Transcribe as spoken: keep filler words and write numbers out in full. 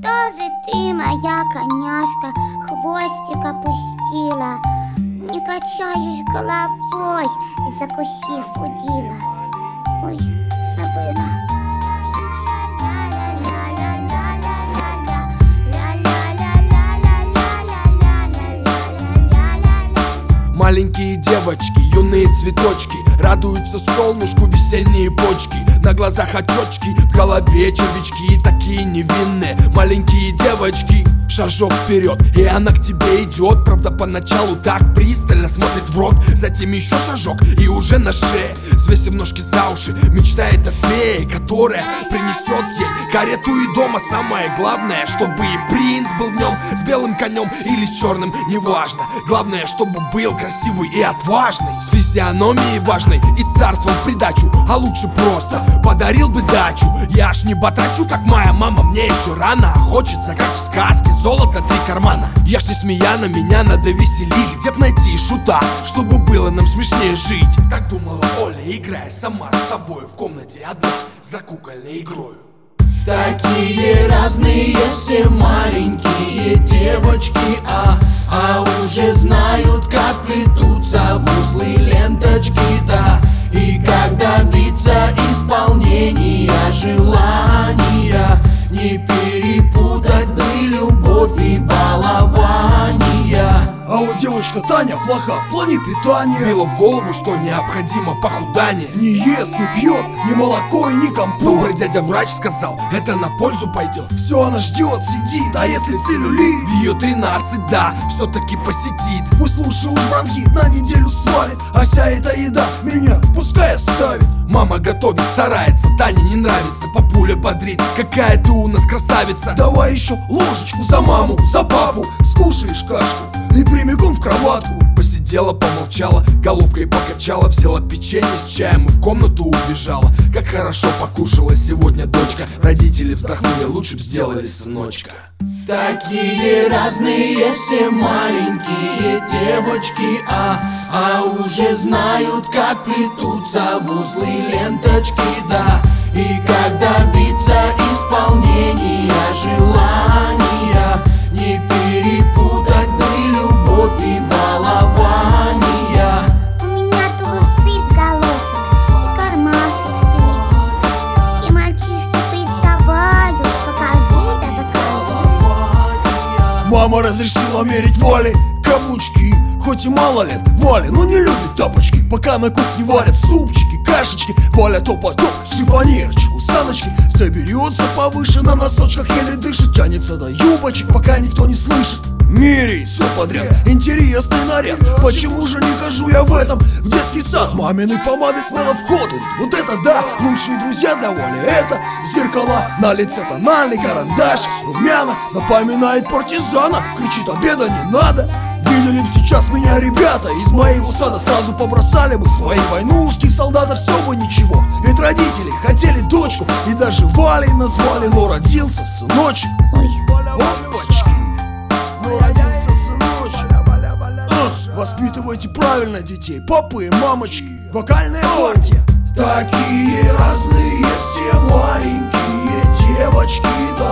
что же ты, моя коняшка, хвостик опустила? Не качаешь головой, закусив удила. Ой, забыла. Маленькие девочки, юные цветочки радуются солнышку, весенние почки. На глазах очечки, в голове червячки. И такие невинные маленькие девочки. Шажок вперед, и она к тебе идет. Правда, поначалу так пристально смотрит в рот. Затем еще шажок, и уже на шее, свесив ножки за уши, мечтает о фее, которая принесет ей карету и дома. Самое главное, чтобы и принц был в нем, с белым конем или с черным, неважно. Главное, чтобы был красивый и отважный, с физиономией важной и с царством в придачу. А лучше просто подарил бы дачу. Я ж не батрачу, как моя мама, мне еще рано. А хочется, как в сказке, золото три кармана. Я ж не змея, на меня надо веселить. Где б найти шута, чтобы было нам смешнее жить? Так думала Оля, играя сама с собой в комнате одна за кукольной игрою. Такие разные все маленькие девочки, а, а уже знают, как плетутся в узлы ленточки, да. И как добиться исполнения желания, не перепутать бы любовь и балования. А вот девочка Таня плоха в плане питания. Била в голову, что необходимо похудание. Не ест, не пьет ни молоко и ни компот. Добрый дядя врач сказал, это на пользу пойдет. Все она ждет, сидит, а если целлюлит? В ее тринадцать, да, все-таки посетит. Пусть лучше уж бронхит на неделю свалит, а вся эта еда меня пускай оставит. Мама готовит, старается, Тане не нравится. Папуля бодрит, какая ты у нас красавица. Давай еще ложечку за маму, за папу. Скушаешь кашку и прямиком в кроватку. Посидела, помолчала, головкой покачала, взяла печенье с чаем и в комнату убежала. Как хорошо покушала сегодня дочка. Родители вздохнули, лучше б сделали сыночка. Такие разные все маленькие девочки, а, а уже знают, как плетутся в узлы ленточки, да. И как добиться исполнения желания, не перепутать бы любовь и балования. У меня трусы в галошек и кармашек впереди. Все мальчишки приставают, покажи да покажи. Мама разрешила мерить волей каблучки. Хоть и мало лет Валя, но не любит тапочки. Пока на кухне варят супчики, кашечки, Валя то потом шифонерчик у саночки соберется повыше на носочках, еле дышит, тянется до юбочек, пока никто не слышит. Меряет все подряд, интересный наряд. Почему же не хожу я в этом в детский сад? Мамины помады смело в ход идут. Вот это да, лучшие друзья для Вали. Это зеркала, на лице тональный карандаш, румяна напоминает партизана. Кричит, обеда не надо. Видели б сейчас меня ребята из моего сада, сразу побросали бы свои войнушки. Солдата все бы ничего, ведь родители хотели дочку и даже Валей назвали, но родился сыночек. Ой, Опачки, но родился сыночек. Ах, воспитывайте правильно детей, папы и мамочки. Вокальная партия. Такие разные все маленькие девочки, да.